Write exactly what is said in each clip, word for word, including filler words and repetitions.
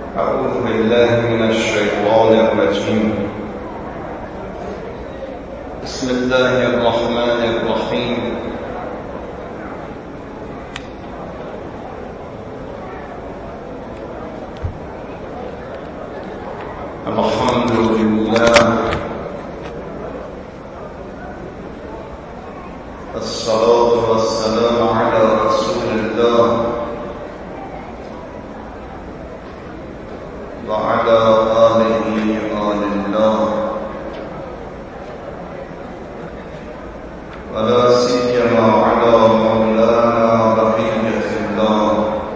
أعوذ بالله من الشيطان الرجيم. بسم الله الرحمن الرحيم. الحمد لله، الصلاة والسلام على رسول الله وعلى آله آل الله، ولا سيما على مولانا بقية الله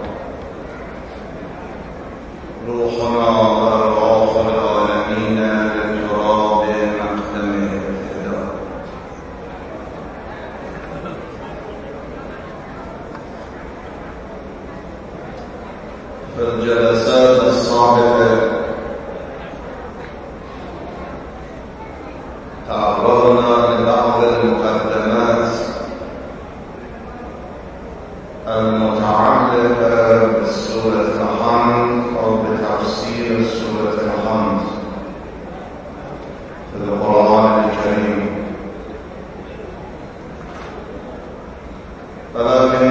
روحنا وأرواح العالمين لتراب مقدمه الفداء. في الجلسات السابقة تعرضنا لبعض المقدمات المتعلقة بسورة الحمد أو بتفسير سورة الحمد في القرآن الكريم، ولكن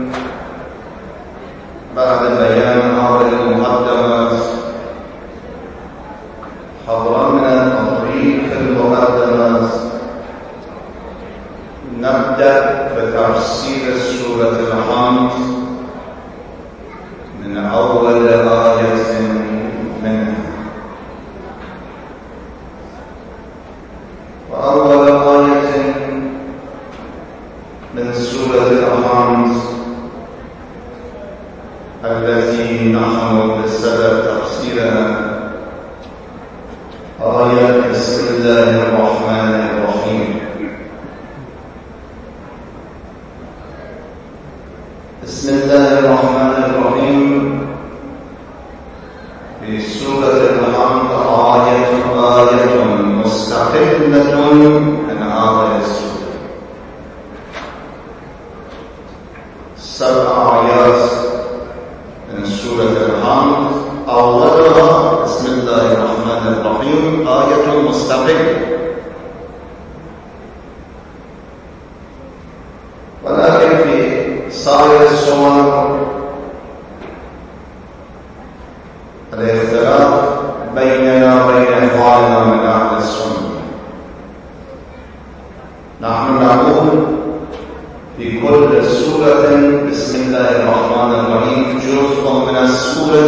بعد بيان هذه المقدمات حضرنا تطبيق المقدمات نبدأ بتفسير سورة الحمد من أول آية منها. وأول آية من سورة الحمد التي نحن بصدد تفسيرها آية بسم الله الرحمن الرحيم. بسم الله الرحمن الرحيم في سورة الحمد آية آية مستقلة من هذه السورة، سبع آيات من سورة الحمد أولها بسم الله الرحمن الرحيم آية مستقلة، ولكن في سائر السور الاختلاف بيننا وبين إخواننا من أهل السنة. نحن نقول في كل سورة بسم الله الرحمن الرحيم جزء من السورة،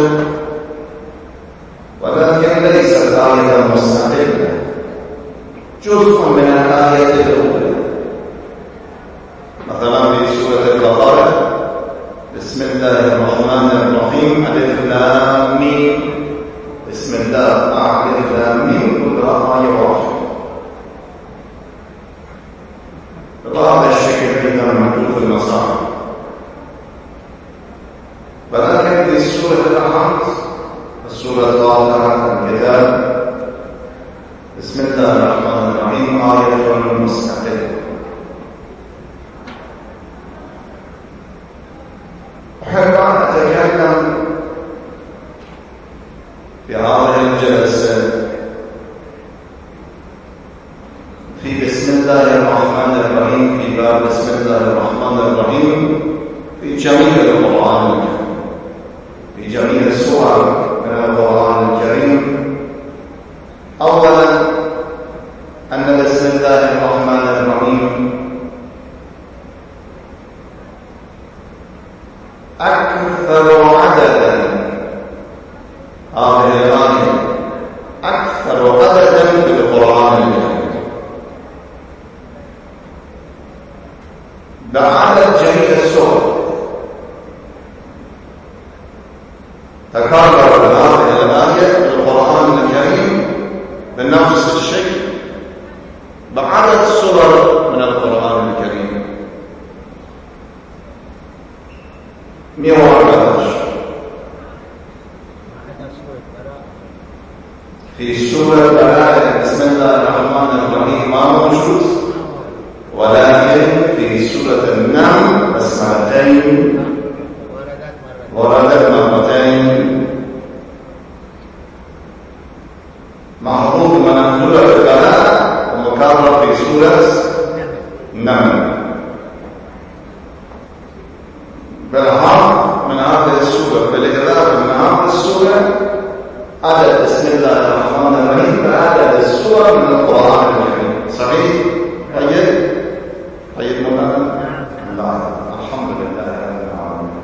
ولكن ليست آية مستقلة، جزء من الآية الأولى. مثلا في سورة البقرة بسم الله الرحمن الرحيم ألف لام ميم، بسم الله مع ألف لام ميم كلها آية واحدة. بهذا الشكل أيضا موجود في المصاحف، ولكن في سورة الحمد السورة الفاتحة الكتاب بسم الله الرحمن الرحيم آية مستقلة. أحب أن أتكلم في هذه الجلسة في بسم الله الرحمن الرحيم، في باب بسم الله الرحمن الرحيم في جميع القرآن الكريم، في جميع السور من القرآن الكريم. أولا أن بسم الله الرحمن الرحيم أكثر عددا، هذه الآية أكثر عددا في القرآن الكريم بعدد جميع السور. تكرر هذه الآية في القرآن الكريم بنفس الشيء بعدد سور من القرآن الكريم مئة وأربعة عشر. في سورة البراءة بسم الله الرحمن الرحيم ما موجود، ولكن في سورة النمل بسمتين وردت مرتين محفوظ منزول البلاء ومكرر في سورة النمل. بالحرف من هذه السورة بالإضافة من هذه السورة عدد بسم الله الرحمن الرحيم عدد السورة من القرآن الكريم. صحيح؟ طيب طيب مولانا؟ لا الحمد لله رب العالمين.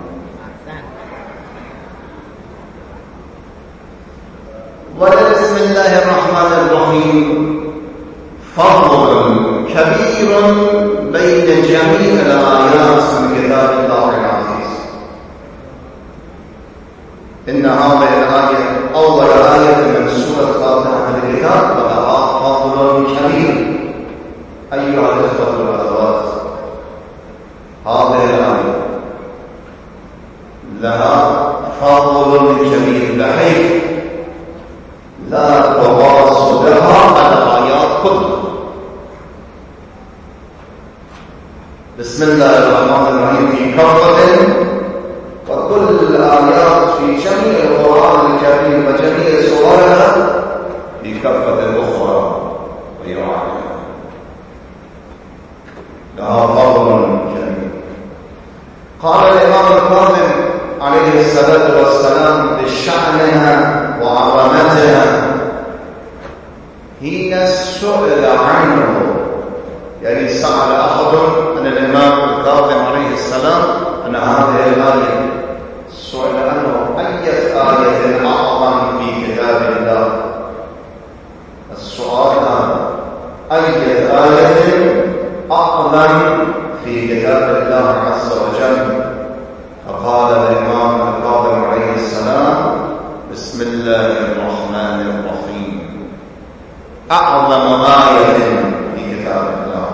ولبسم الله الرحمن الرحيم فضل كبير بين جميع الآيات من كتاب الله العزيز. إن هذه الآية أول آية من سورة فاتحة الكتاب لها فضل كبير. أيها الأخوة والأخوات، هذه الآية لها فضل كبير بحيث لا تواصل لها على الآيات كلها. بسم الله الرحمن الرحيم في كفة، وكل الآيات في جميع القرآن الكريم وجميع سورها في كفة أخرى غير عليها. لها فضل كبير. قال الإمام الكاظم عليه الصلاة والسلام بشأنها وعظمتها حين سئل عنه، يعني سأل أحد عن الإمام الكاظم عليه السلام أن هذه الآية سئل عنه أي آية أعظم في كتاب الله. السؤال هذا أي آية أعظم في كتاب الله عز وجل؟ فقال الإمام الكاظم عليه السلام بسم الله الرحمن الرحيم أعظم آية في كتاب الله،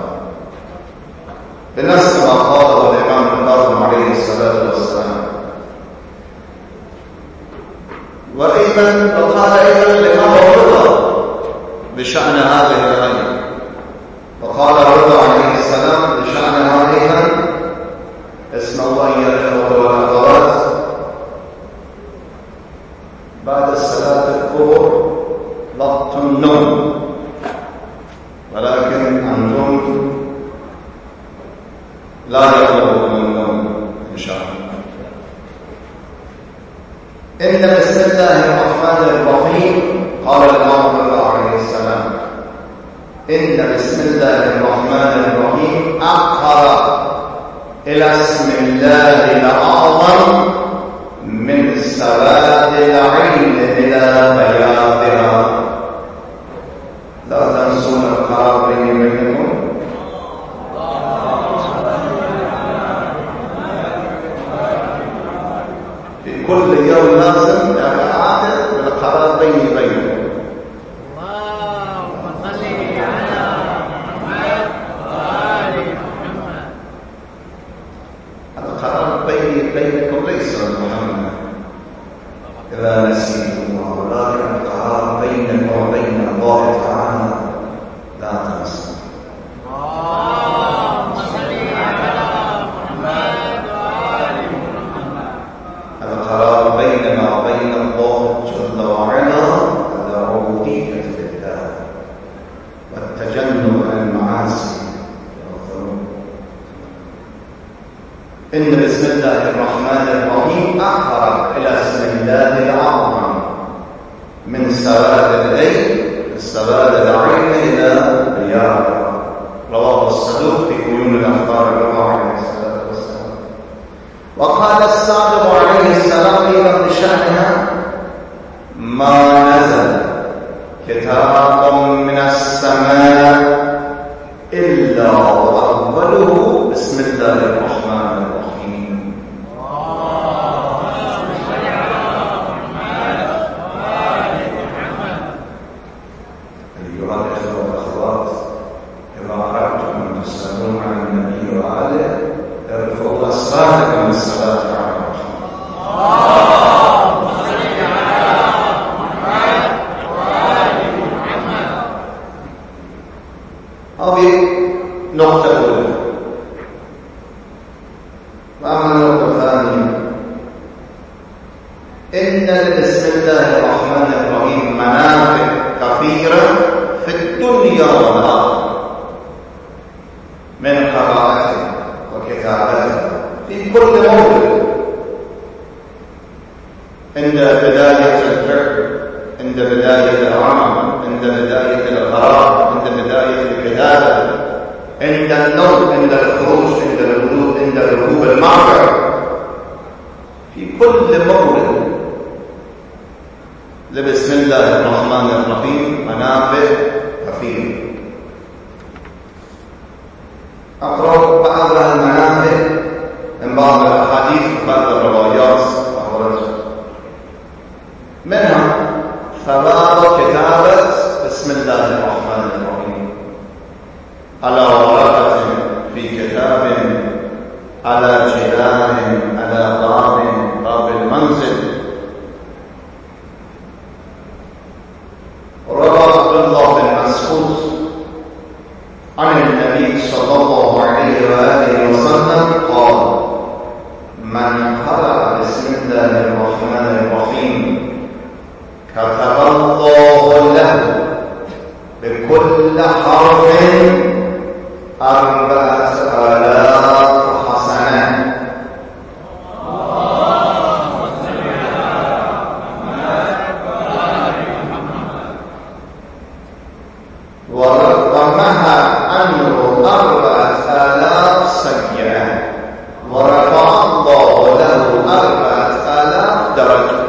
بنفس ما قاله الإمام الكاظم عليه الصلاة والسلام. وأيضا وقال أيضا الإمام الرضا بشأن هذه الآية، وقال الرضا عليه السلام بشأن هذه اسم الله يا الإخوة والأخوات بعد الصلاة الظهر وقت النوم، ولكن أنتم لا يطلبون النوم إن شاء الله. إن بسم الله الرحمن الرحيم قال الإمام الرضا عليه السلام إن بسم الله الرحمن الرحيم أقرب إلى اسم الله الأعظم من سواد العين إلى بياضها. لا تنسون القرار بيني وبينكم. في كل يوم لازم أعتد بالقرار بيني وبينكم. بينكم ليس محمد إذا نسيتم ولكن القرار بينك وبين الله تعالى لا تنسوا. اللهم صل على محمد وآل محمد. القرار بيننا وبين الله جل وعلا العبودية لله والتجنب عن المعاصي. إن بسم الله الرحمن الرحيم أقرب إلى اسم الله الأعظم من سواد العين سواد العين إلى بياضها. رواه الصدوق في عيون الأخبار الرضا عليه الصلاة والسلام. وقال الصادق عليه السلام أيضا بشأنها ما نزل كتاب من السماء إلا وأوله بسم الله الرحمن الرحيم. أيها الأخوة والأخوات، إذا أردتم أن تسألون عن النبي وآله ارفعوا أصواتكم بالصلاة على محمد. اللهم صل على محمد وآل محمد. هذه نقطة أولى. وأما النقطة الثانية إن بسم الله الرحمن الرحيم منافع كثيرة عند بداية الفعل، عند بداية العمل، عند بداية القرار، عند بداية الكتابة، عند النوم، عند الخروج، عند الهدوء، عند ركوب المعبر، في كل مورد لبسم الله الرحمن الرحيم منافع كثيرة. أقرأ بعض المنافع من بعض الأحاديث وبعض الروايات أخرجها. منها ثواب كتابة بسم الله الرحمن الرحيم على ورقة، في كتاب، على جدار، على باب، باب المنزل. روى عبد الله بن مسعود عن النبي صلى الله عليه وآله وسلم قال: من قرأ بسم الله الرحمن الرحيم كتب الله له بكل حرف أربعة آلاف حسنة. ورقمها عنه أربعة آلاف سيئة، ورفع الله له أربعة آلاف درجة.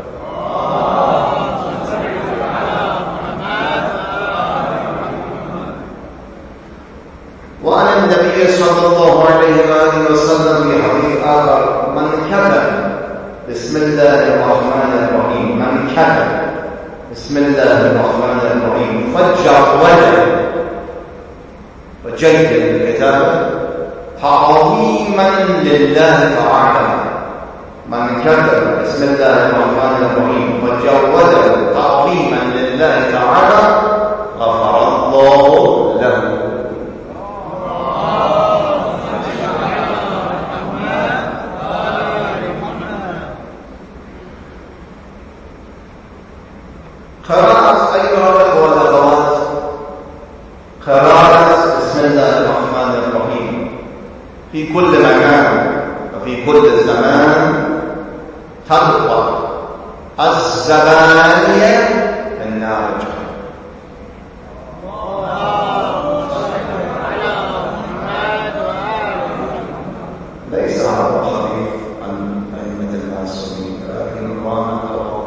وعن النبي صلى الله عليه وآله وسلم في حديث آخر: من كتب بسم الله الرحمن الرحيم، من كتب بسم الله الرحمن الرحيم فجر وجهه وجيد الكتابة تعظيما لله تعالى. من كتب بسم الله الرحمن الرحيم وجوده تعظيما لله تعالى غفر الله له. قراءة أيها الأخوة والأخوات، قراءة بسم الله الرحمن الرحيم في كل مكان وفي كل زمان ترفع الزبانية النارجة. ليس هذا الحديث عن أئمة المعصومين، لكن القرآن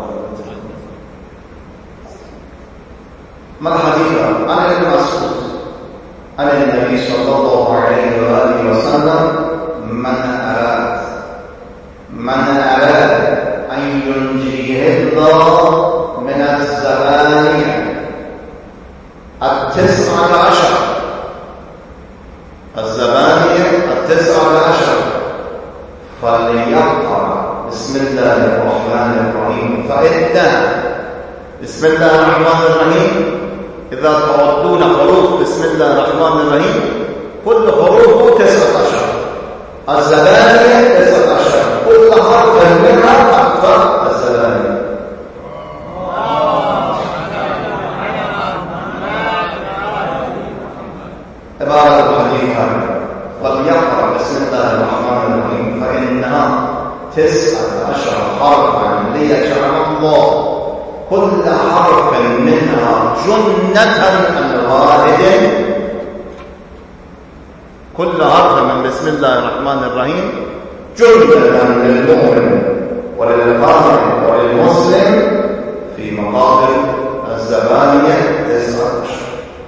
ما الحديث عن ابن مسعود عن النبي صلى الله عليه وآله وسلم: من أراد من أراد أن ينجيه الله من الزبانية التسعة عشر، الزبانية التسعة عشر، فليقرأ بسم الله الرحمن الرحيم. فإذا بسم الله الرحمن الرحيم، إذا تعدون حروف بسم الله الرحمن الرحيم كل حروفه تسعة عشر، الزبانية تسعة عشر، كل حرف منها أكثر الزبانية. عبارة الحديث هذا: فليقرأ بسم الله الرحمن الرحيم فإنها تسعة عشر حرفا ليجعل الله كل حرف منها جنة عن غائب. كل حرف من بسم الله الرحمن الرحيم جنة للمؤمن وللقارئ وللمسلم في مقابل الزبانية تسعة عشر.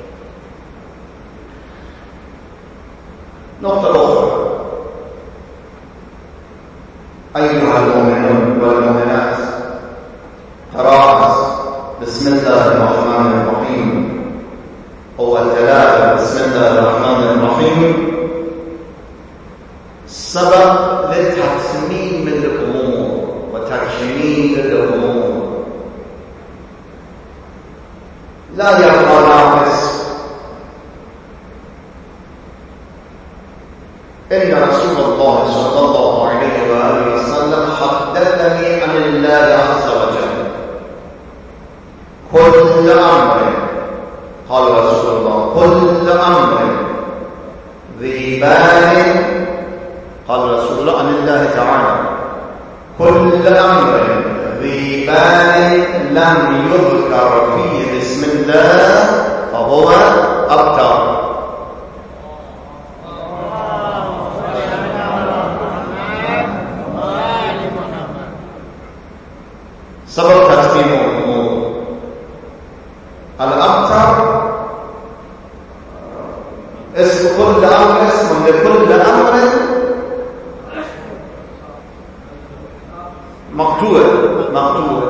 نقطة أخرى: أيها المؤمنون والمؤمنات، قراءة بسم الله الرحمن الرحيم هو التلاوة بسم الله الرحمن الرحيم سبب لتحسين الأمور وتكشيف الأمور. لا يبقى ناقص. إن رسول الله صلى الله عليه وآله وسلم حدثني عن الله عز وجل: كل أمر، قال رسول الله: كل أمر ذي بال، قال رسول الله عن الله تعالى: كل أمر ذيبان لم يذكر فيه بسم الله فهو أبتر. سبب تقسيم الأمور. الأبتر اسم كل أمر، اسم لكل أمر مقتول مقتول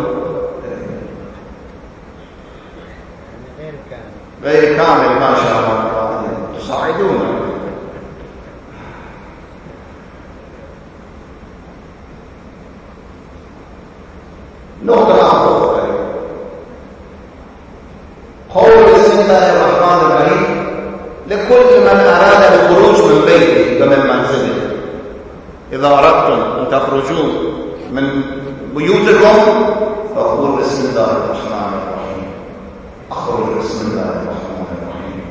غير كامل. ما شاء الله تساعدونا. نقطة أخرى، قول بسم الله الرحمن الرحيم لكل من أراد الخروج من بيته ومن منزله. إذا أردتم أن تخرجون من بيوتكم فقول بسم الله الرحمن الرحيم. أخرج بسم الله الرحمن الرحيم.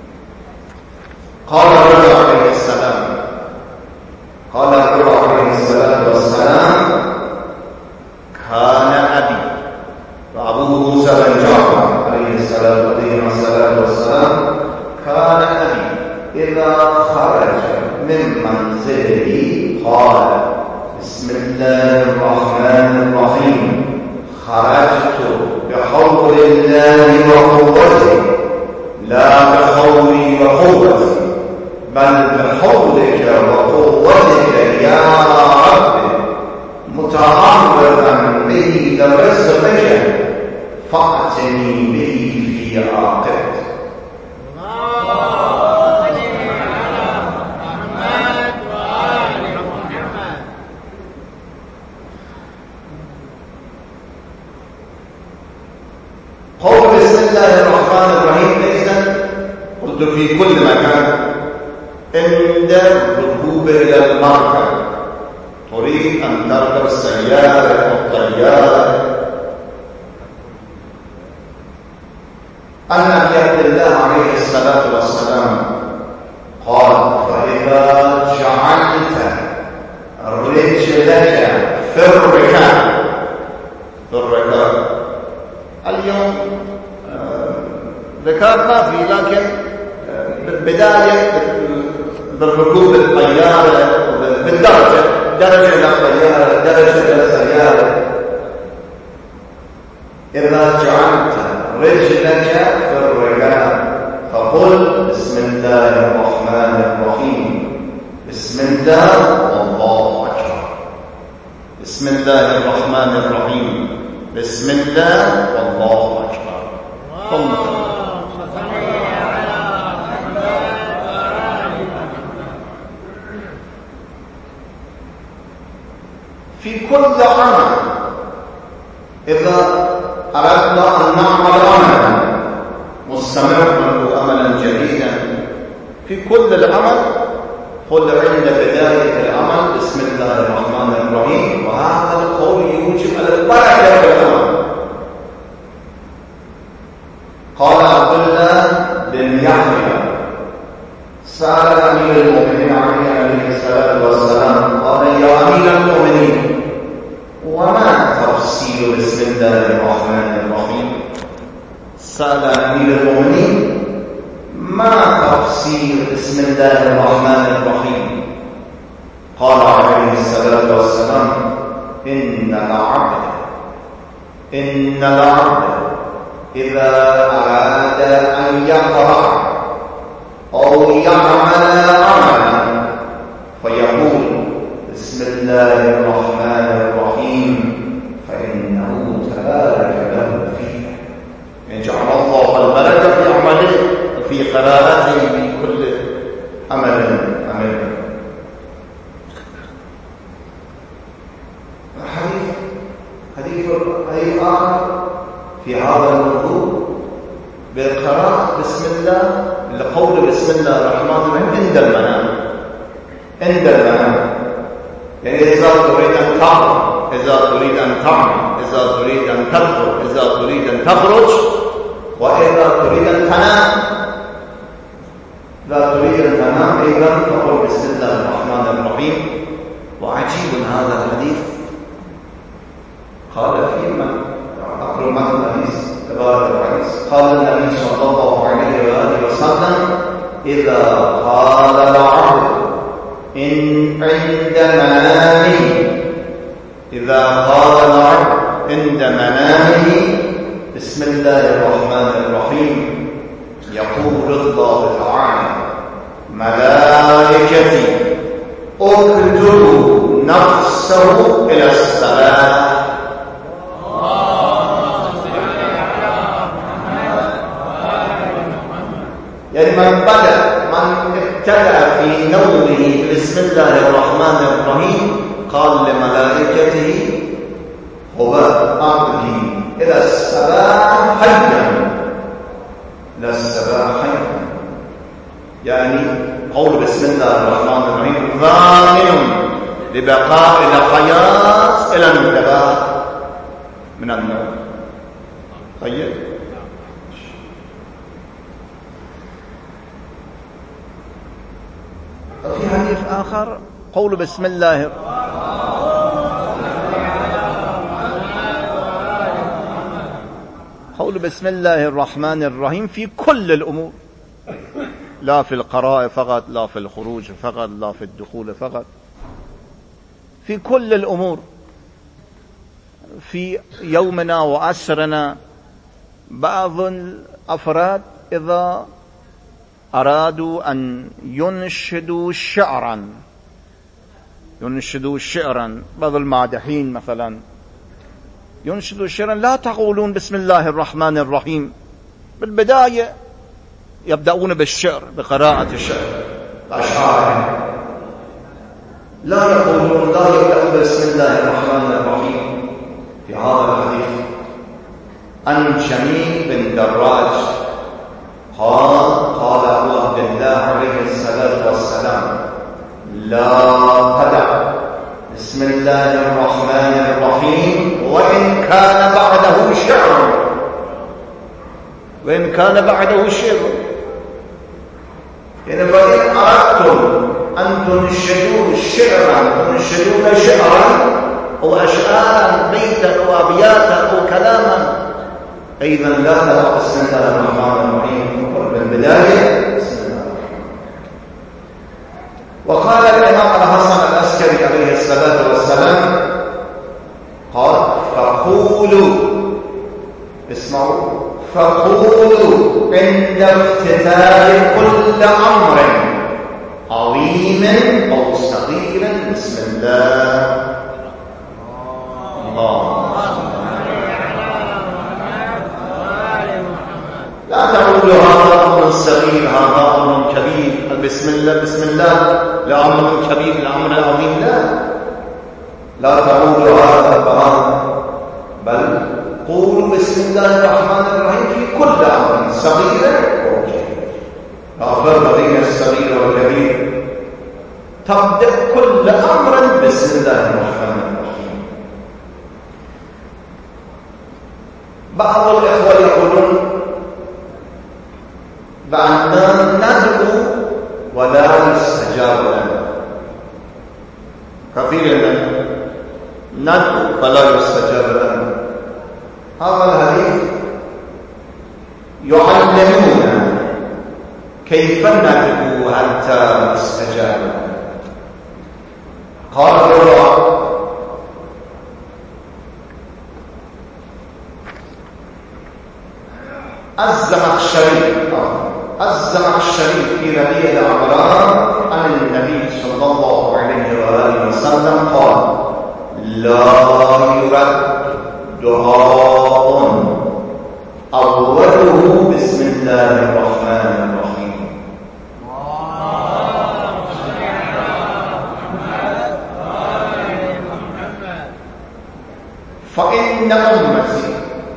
قال الرجل عليه السلام قال الرجل عليه الصلاة والسلام كان أبي، وأبوه موسى بن جعفر عليه الصلاة والسلام كان أبي إذا خرج من منزله قال بسم الله الرحمن الرحيم. خرجت بحول الله وقوته لا بحولي وقوتي بل بحولك وقوتك يا رب متعرضا به لرزقك فأتني به في عاقبتي. قول بسم الله الرحمن الرحيم إذن قلت في كل مكان. عند الركوب إلى المركب، تريد أن تركب السيارة أو الطيارة. عن أبي عبد الله عليه الصلاة والسلام قال فإذا جعلت رجلك في الركاب في الركاب اليوم ركاب ما في، لكن بالبداية بالركوب الطيارة بالدرجة، درجة إلى الطيارة، درجة إلى السيارة. إذا جعلت رجلك في الركاب فقل بسم الله الرحمن الرحيم. بسم الله والله أكبر. بسم الله الرحمن الرحيم. بسم الله والله أكبر. ثم في كل عمل إذا أردنا أن نعمل عملا مستمرا وأملا جديدا، في كل العمل قل عند بداية العمل بسم الله الرحمن الرحيم. وهذا القول يوجب على البركة في العمل. قال عبد الله بن يحيى سأل أمير المؤمنين عليه الصلاة والسلام قال يا أمير المؤمنين وما تفسير بسم الله الرحمن الرحيم؟ سأل أمير المؤمنين ما تفسير بسم الله الرحمن الرحيم؟ قال عليه الصلاة والسلام إن العبد إن العبد إذا أراد أن يقرأ أو يعمل عملا فيقول بسم الله الرحمن الرحيم فإنه تبارك له فيه، إن جعل الله البركة في عمله وفي قراءته في كل عمل عمله. حديث حديث حديث آخر في هذا الموضوع بالقراءة بسم الله، القول بسم الله الرحمن الرحيم عند المنام، عند المنام. يعني إذا تريد أن تقرأ، إذا تريد أن تعمل، إذا تريد أن تدخل، إذا تريد أن تخرج، وإذا تريد أن تنام. إذا تريد أن تنام أيضا تقول بسم الله الرحمن الرحيم. وعجيب هذا الحديث قال فيما أقرأ معه الحديث تبارك الحديث. قال النبي صلى الله عليه وآله وسلم: إذا قال العبد إن عند منامه إذا قال العبد عند منامه بسم الله الرحمن الرحيم يقول الله تعالى: ملائكتي اكتبوا نفسه إلى الصلاة. يعني من بدأ من ابتدأ في نومه بسم الله الرحمن الرحيم قال لملائكته: هو عبدي إلى الصلاة حيا، إلى الصلاة حيا. يعني قول بسم الله الرحمن الرحيم ضامن لبقاء الحياة إلى الانتباه من النوم. طيب، في حديث آخر قول بسم الله قول بسم الله الرحمن الرحيم في كل الأمور، لا في القراءة فقط، لا في الخروج فقط، لا في الدخول فقط، في كل الأمور. في يومنا وعصرنا بعض الأفراد إذا أرادوا أن ينشدوا شعرا ينشدوا شعرا بعض المادحين مثلا ينشدوا شعرا لا تقولون بسم الله الرحمن الرحيم، بالبداية يبدأون بالشعر، بقراءة الشعر الأشعار، لا يقولون لا يبدأون بسم الله الرحمن الرحيم. في هذا الحديث عن شميل بن دراج قال قال أبو عبد الله عليه الصلاة والسلام: لا تدع بسم الله الرحمن الرحيم وإن كان بعده شعر وإن كان بعده شعر يعني وإن أردتم أن تنشدوا شعرا تنشدون شعرا أو أشعارا بيتا أو أبياتا أو كلاما، أيضا لا تدع بسم الله الرحمن الرحيم بالبداية بسم الله. وقال الإمام الحسن العسكري عليه الصلاة والسلام قال: فقولوا اسمعوا فقولوا عند افتتاح كل أمر عظيم أو صغير بسم الله. الله لا تقولوا هذا أمر صغير هذا أمر كبير، بسم الله بسم الله لأمر كبير لأمر عظيم، لا لا تقولوا هذا فهذا، بل قولوا بسم الله الرحمن الرحيم في كل أمر صغير وكبير. لا فرق بين الصغير والكبير، تبدأ كل أمر بسم الله الرحمن الرحيم. بعض الإخوة يقولون بأننا ندعو ولا يستجاب لنا، كثيرا ندعو ولا يستجاب لنا. هذا الحديث يعلمنا كيف ندعو حتى يستجاب لنا. قال الله: الزمخشري الزمخشري في ربيع الأعمار عن النبي صلى الله عليه وآله وسلم قال: لا يرد دعاء أوله بسم الله الرحمن الرحيم. فإن أمتي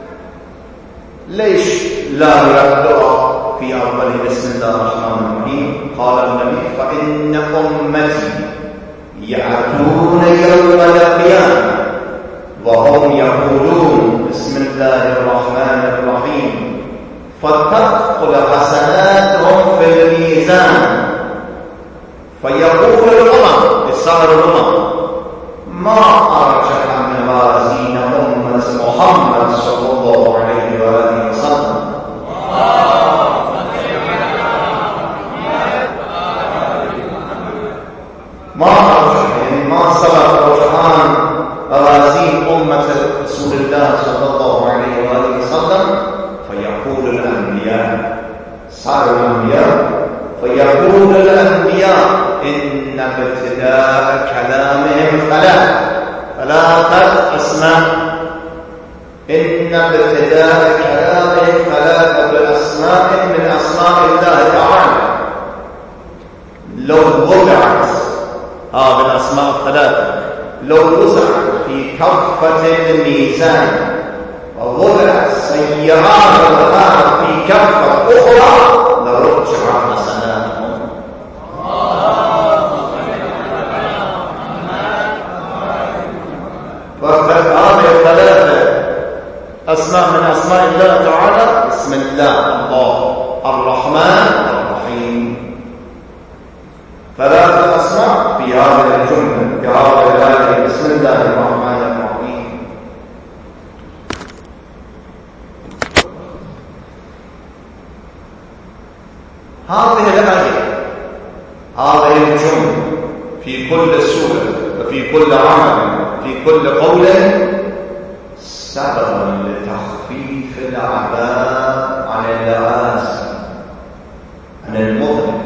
ليش لا يرد دعاء في أول بسم الله الرحمن الرحيم؟ قال النبي: فإن أمتي يأتون يوم القيامة وهم يقولون بسم الله الرحمن الرحيم فتدخل حسناتهم في الميزان فيقول الأمم لسائر الأمم: ما أرجح من موازين أمة محمد صلى الله عليه وآله وسلم. ما يعني ما سبق رجحان موازين أمة رسول الله صلى الله عليه وآله وسلم فيقول الأنبياء صار الأنبياء فيقول الأنبياء إن ابتداء كلامهم ثلاث ثلاثة أسماء. إن ابتداء كلامهم ثلاثة أسماء من أسماء الله تعالى لو وضعت هذه آه الأسماء الثلاثة لو وضعت في كفة الميزان ووضعت سيئات الغار في كفة أخرى لرجع حسناتهم. فقد هذه الثلاثة أسماء من أسماء الله تعالى بسم الله الله الرحمن الرحيم. ثلاثة أسماء في هذه الجملة في هذه الآية بسم الله الرحمن الرحيم. هذه الآية هذه الجملة في كل سورة وفي كل عمل في كل قول سبب لتخفيف العذاب عن العاصي عن المظلم.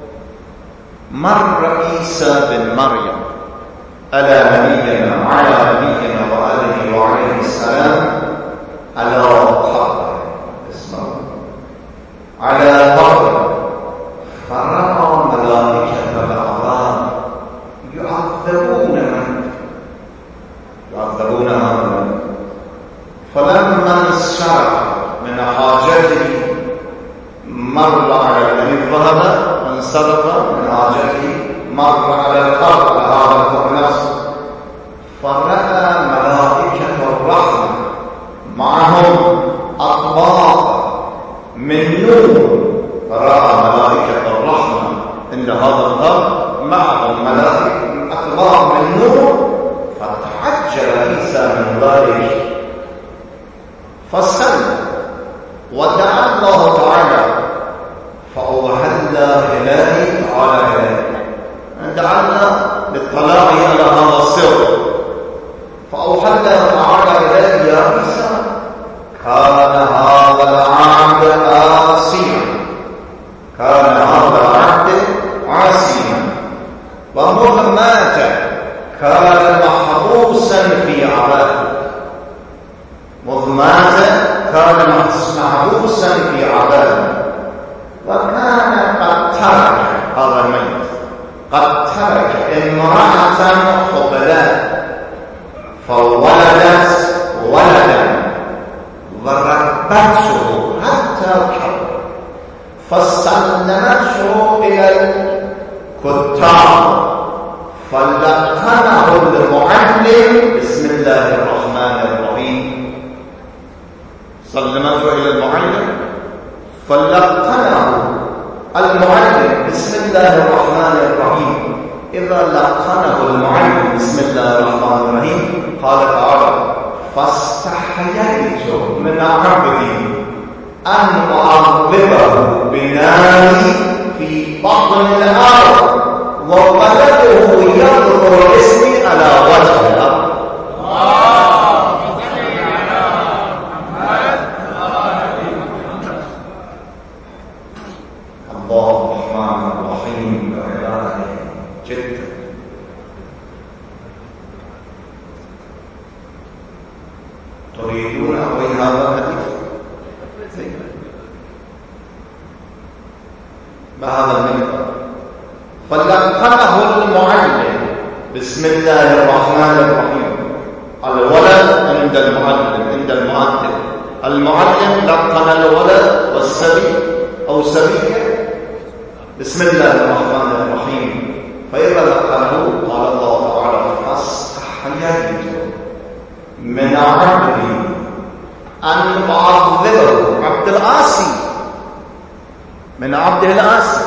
مر عيسى بن مريم على نبينا وعلى نبينا وآله وعليه السلام على قبر اسمه على قبر فرأى ملائكة العذاب يعذبون من يعذبون هذا. فلما انصرف من حاجته مر على الذي ذهب انصرف من حاجته مر على القبر هذا النفس فرأى ملائكة الرحمة معهم أطباق من نور. فرأى ملائكة الرحمة عند هذا القبر معهم ملائكة أطباق من نور فتعجل عيسى من ذلك فسلم ودعا الله تعالى فأوحى إليه تعالى إليه دعانا للطلاع على هذا السر فأوحى تعالى إليه يا عيسى كان هذا العبد عاصيا كان هذا العبد عاصيا ومذ مات كان محبوسا في عذاب. مذ مات كان محبوسا في عذاب وكان قد ترك هذا الميت قد ترك امرأة خبلاء فولدت ولدا وربته حتى كبر فسلمته إلى الكتاب فلقنه المعلم بسم الله الرحمن الرحيم. سلمته إلى المعلم فلقنه المعلم بسم الله الرحمن الرحيم. إذا لقنه المعلم بسم الله الرحمن الرحيم قال تعالى فاستحييت من عبدي أن أعذبه بناري في بطن الأرض وولده ينظر اسمي على وجه الأرض. الله الرحمن الرحيم جدا. تريدون أوي هذا الحديث بهذا المنبر فلقنه المعلم بسم الله الرحمن الرحيم. الولد عند المعلم عند المؤدب المعلم لقن الولد والسبي أو سبية بسم الله الرحمن الرحيم. فإذا لقنه قال الله تعالى فاستحييت من عبدي أن أعذبه عبد العاصي من عبده العاصي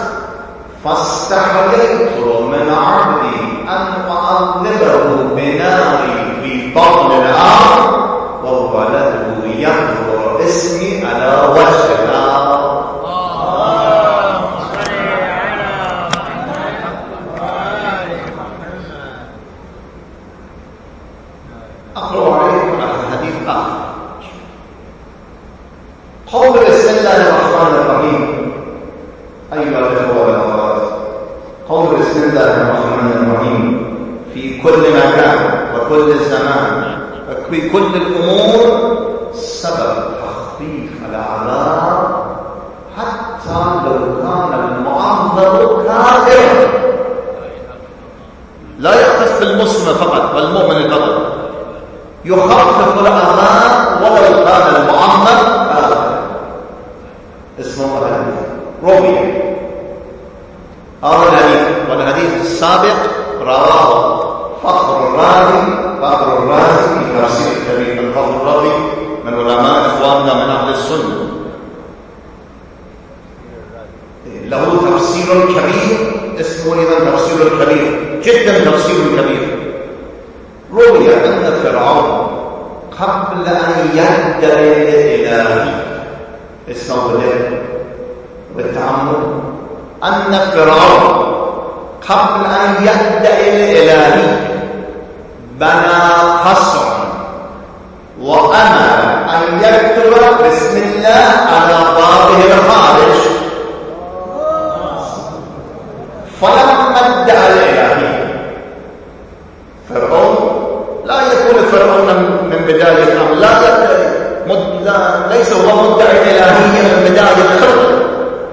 فاستحييت من عبدي أن أعذبه بناري في في بطن الأرض وولده ينظر اسمي على وجه الأرض. أقرأ عليكم على الحديث آخر. قول بسم الله الرحمن الرحيم. أيها الأخوة والأخوات، قول بسم الله الرحمن الرحيم في كل مكان وكل زمان وفي كل الأمور سبب تخفيف العذاب، حتى لو كان المعذب كافرا. لا يختص بالمسلم فقط والمؤمن فقط، يخفف العذاب ولو كان المعذب كافرا. اسمه الحديث روي. هذا الحديث والحديث السابق رواه فخر الرازي فخر الرازي في تفسير كبير. الفخر الرازي من علماء اخواننا من اهل السنه، له تفسير كبير اسمه اذا تفسير الكبير، جدا تفسير كبير. روي ان فرعون قبل ان يدعي الالهي، اسمه بالتعمد، أن فرعون قبل أن يدعي الإلهي بنى قصرا وأمر أن يكتب بسم الله على بابه الخارج. فلما ادعى الإلهي فرعون، لا يكون فرعون من بداية الأمر، لا, لا ليس هو مدعي الإلهية من بداية الخلق،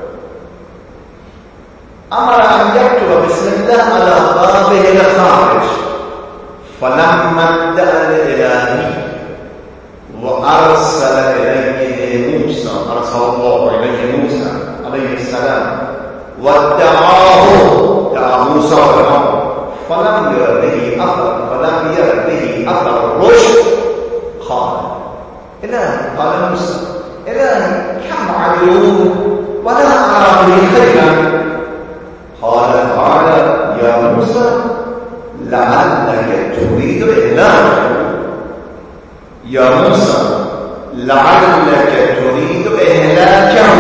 أمر أن يكتب بسم الله على بابه الخارج. فلما ادعى الإلهي وأرسل إليه موسى، أرسل الله إليه موسى عليه السلام وادعاه، دعا موسى فرعون، فلم ير به أثر فلم ير به أثر الرشد، قال إلهي، قال موسى إلهي كم عدو ولا أرى به خيرا. قال تعالى يا موسى لعلك تريد إهلاكه، يا موسى لعلك تريد إهلاكه،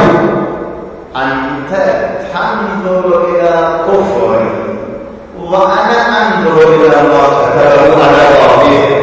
أنت تنظر إلى كفره وأنا أنظر إلى ما كتبه على بابه.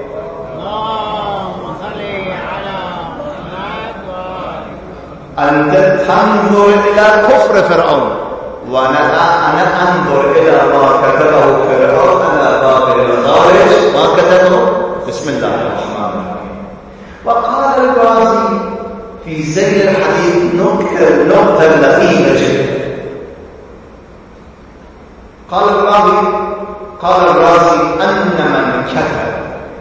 اللهم صل على محمد. أنت تنظر إلى كفر فرعون وأنا أنا أنظر إلى ما كتبه فرعون على بابه الخارج، ما كتبه بسم الله الرحمن الرحيم. وقال الرازي في زي الحديث نكتة نقطة لطيفة جدا. قال الرازي قال الرازي أن من كتب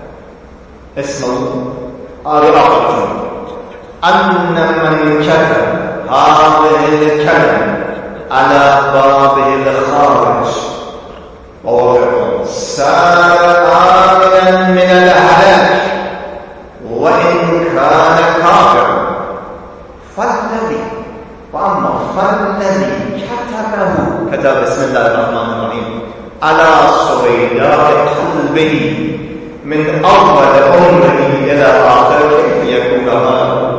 اسمه آرائه أن من كتب هذه الكلمة على بابه الخارج ووضعه سار آمنا من الهلاك وإن كان كافرا. فالذي وأما فالذي كتبه كتب بسم الله الرحمن الرحيم على صويداء قلبه من أول عمره إلى آخر، كيف يكون هذا؟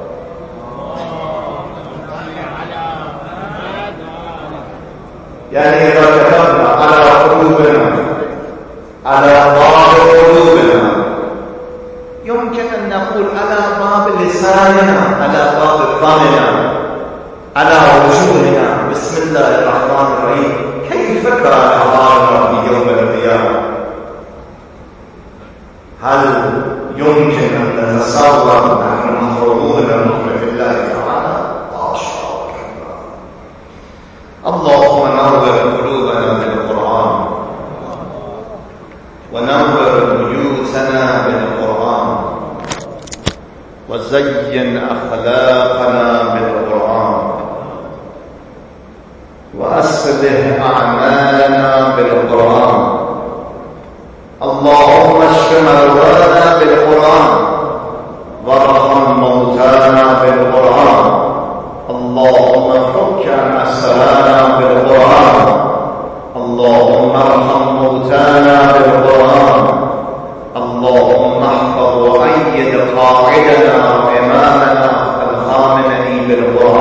يعني إذا كتبنا على قلوبنا على باب قلوبنا، يمكن أن نقول على باب لساننا، على باب فمنا، على وجوهنا بسم الله الرحمن الرحيم. كيف كان حالنا في يوم القيامة؟ هل يمكن أن نتصور نحن محرومون من رحمة الله تعالى؟ اللهم نور قلوبنا بالقرآن ونور بيوتنا بالقرآن وزين أخلاقنا بالقرآن وأصلح أعمالنا بالقرآن. اللهم اشف مرضانا بالقرآن وارحم موتانا بالقرآن. اللهم فك أسرانا بالقرآن. اللهم ارحم موتانا بالقرآن. اللهم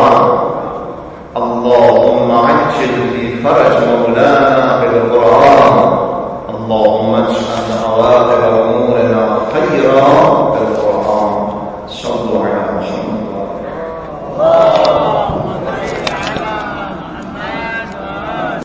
بالقرآن. اللهم عجل في فرج مولانا بالقرآن. اللهم اجعل عواقب أمورنا